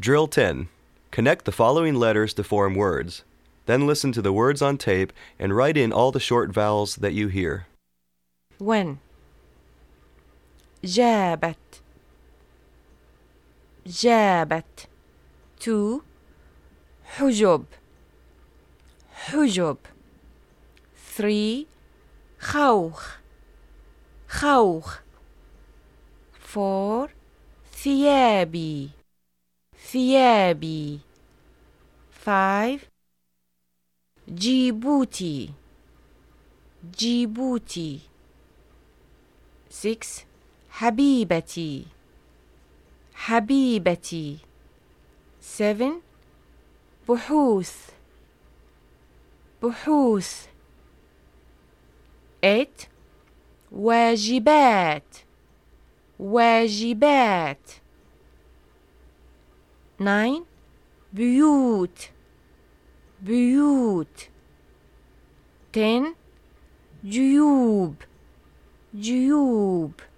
Drill 10. Connect the following letters to form words. Then listen to the words on tape and write in all the short vowels that you hear. 1. جابت جابت. 2. حجب حجب. 3. خوخ خوخ. 4. ثيابي ثيابي. 5. جيبوتي جيبوتي. 6. حبيبتي حبيبتي. 7. بحوث بحوث. 8. واجبات واجبات. 9. بيوت بيوت. 10. جيوب جيوب.